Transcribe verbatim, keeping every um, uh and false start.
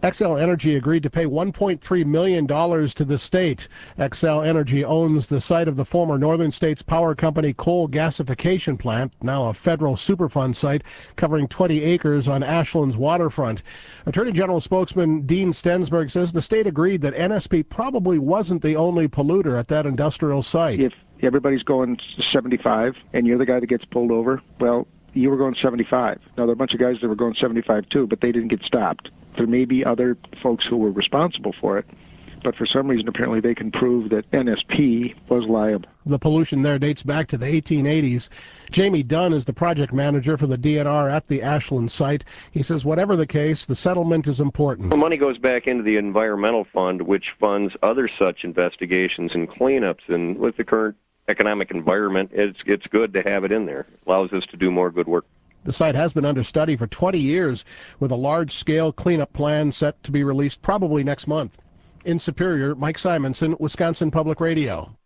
Xcel Energy agreed to pay one point three million dollars to the state. Xcel Energy owns the site of the former Northern States Power Company coal gasification plant, now a federal Superfund site covering twenty acres on Ashland's waterfront. Attorney General spokesman Dean Stensberg says the state agreed that N S P probably wasn't the only polluter at that industrial site. If everybody's going seventy-five and you're the guy that gets pulled over, well, you were going seventy-five. Now, there are a bunch of guys that were going seventy-five too, but they didn't get stopped. There may be other folks who were responsible for it, but for some reason, apparently, they can prove that N S P was liable. The pollution there dates back to the eighteen eighties. Jamie Dunn is the project manager for the D N R at the Ashland site. He says whatever the case, the settlement is important. The money goes back into the environmental fund, which funds other such investigations and cleanups. And with the current economic environment, it's it's good to have it in there. It allows us to do more good work. The site has been under study for twenty years, with a large-scale cleanup plan set to be released probably next month. In Superior, Mike Simonson, Wisconsin Public Radio.